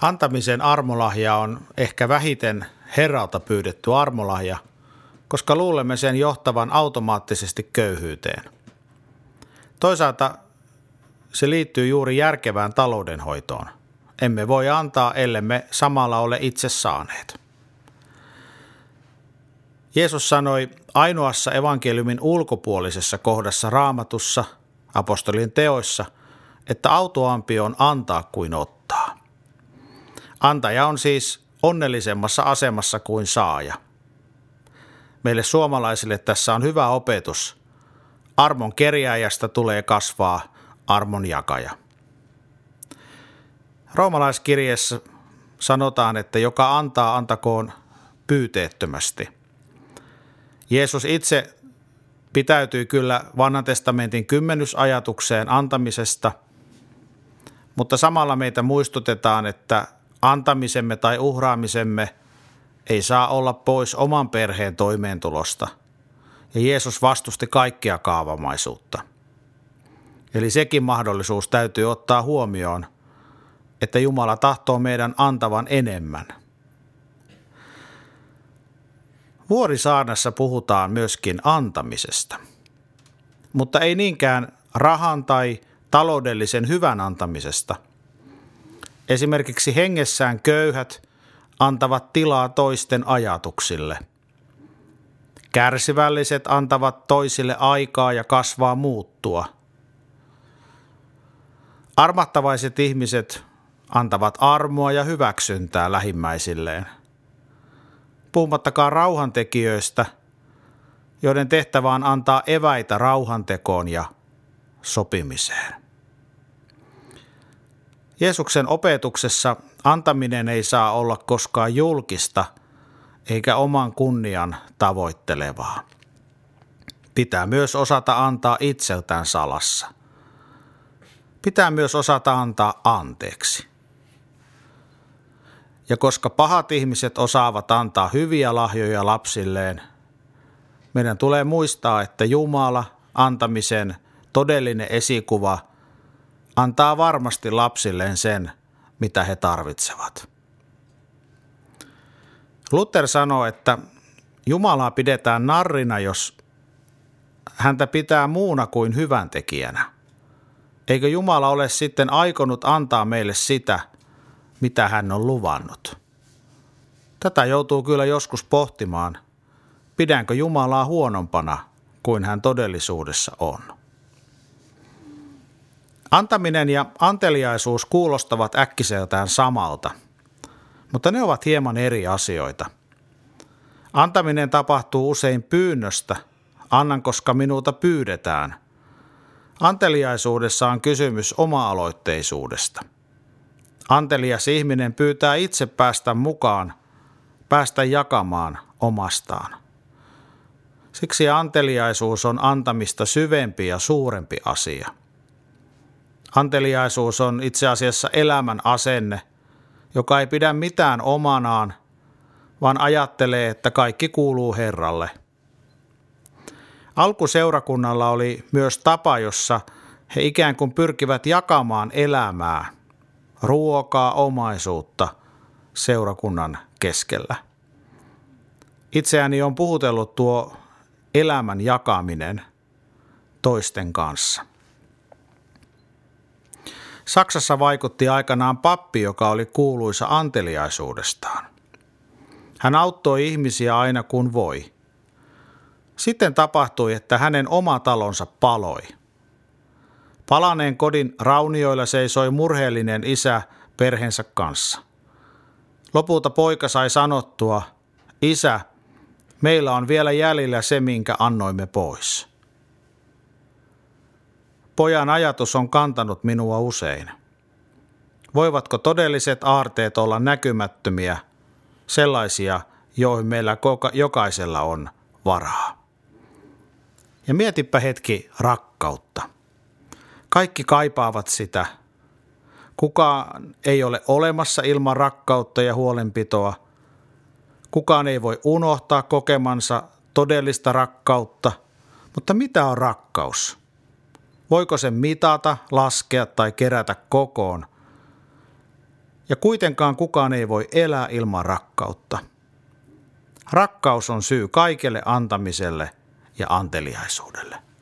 Antamisen armolahja on ehkä vähiten Herralta pyydetty armolahja, koska luulemme sen johtavan automaattisesti köyhyyteen. Toisaalta se liittyy juuri järkevään taloudenhoitoon. Emme voi antaa, ellemme samalla ole itse saaneet. Jeesus sanoi ainoassa evankeliumin ulkopuolisessa kohdassa Raamatussa, apostolien teoissa, että autuaampi on antaa kuin ottaa. Antaja on siis onnellisemmassa asemassa kuin saaja. Meille suomalaisille tässä on hyvä opetus. Armon kerjääjästä tulee kasvaa armon jakaja. Roomalaiskirjeessä sanotaan, että joka antaa, antakoon pyyteettömästi. Jeesus itse pitäytyi kyllä Vanhan testamentin kymmenysajatukseen antamisesta, mutta samalla meitä muistutetaan, että antamisemme tai uhraamisemme ei saa olla pois oman perheen toimeentulosta, ja Jeesus vastusti kaikkea kaavamaisuutta. Eli sekin mahdollisuus täytyy ottaa huomioon, että Jumala tahtoo meidän antavan enemmän. Vuorisaarnassa puhutaan myöskin antamisesta, mutta ei niinkään rahan tai taloudellisen hyvän antamisesta. Esimerkiksi hengessään köyhät antavat tilaa toisten ajatuksille. Kärsivälliset antavat toisille aikaa ja kasvaa muuttua. Armahtavaiset ihmiset antavat armoa ja hyväksyntää lähimmäisilleen. Puhumattakaan rauhantekijöistä, joiden tehtävä on antaa eväitä rauhantekoon ja sopimiseen. Jeesuksen opetuksessa antaminen ei saa olla koskaan julkista eikä oman kunnian tavoittelevaa. Pitää myös osata antaa itseltään salassa. Pitää myös osata antaa anteeksi. Ja koska pahat ihmiset osaavat antaa hyviä lahjoja lapsilleen, meidän tulee muistaa, että Jumala, antamisen todellinen esikuva, antaa varmasti lapsilleen sen, mitä he tarvitsevat. Luther sanoo, että Jumalaa pidetään narrina, jos häntä pitää muuna kuin hyväntekijänä. Eikö Jumala ole sitten aikonut antaa meille sitä, mitä hän on luvannut? Tätä joutuu kyllä joskus pohtimaan. Pidänkö Jumalaa huonompana kuin hän todellisuudessa on? Antaminen ja anteliaisuus kuulostavat äkkiseltään samalta, mutta ne ovat hieman eri asioita. Antaminen tapahtuu usein pyynnöstä, annan koska minulta pyydetään. Anteliaisuudessa on kysymys oma-aloitteisuudesta. Antelias ihminen pyytää itse päästä mukaan, päästä jakamaan omastaan. Siksi anteliaisuus on antamista syvempi ja suurempi asia. Anteliaisuus on itse asiassa elämän asenne, joka ei pidä mitään omanaan, vaan ajattelee, että kaikki kuuluu Herralle. Alkuseurakunnalla oli myös tapa, jossa he ikään kuin pyrkivät jakamaan elämää, ruokaa, omaisuutta seurakunnan keskellä. Itseäni on puhutellut tuo elämän jakaminen toisten kanssa. Saksassa vaikutti aikanaan pappi, joka oli kuuluisa anteliaisuudestaan. Hän auttoi ihmisiä aina kun voi. Sitten tapahtui, että hänen oma talonsa paloi. Palaneen kodin raunioilla seisoi murheellinen isä perheensä kanssa. Lopulta poika sai sanottua, isä, meillä on vielä jäljellä se, minkä annoimme pois. Pojan ajatus on kantanut minua usein. Voivatko todelliset aarteet olla näkymättömiä, sellaisia, joihin meillä jokaisella on varaa? Ja mietipä hetki rakkautta. Kaikki kaipaavat sitä. Kukaan ei ole olemassa ilman rakkautta ja huolenpitoa. Kukaan ei voi unohtaa kokemansa todellista rakkautta. Mutta mitä on rakkaus? Voiko sen mitata, laskea tai kerätä kokoon? Ja kuitenkaan kukaan ei voi elää ilman rakkautta. Rakkaus on syy kaikelle antamiselle ja anteliaisuudelle.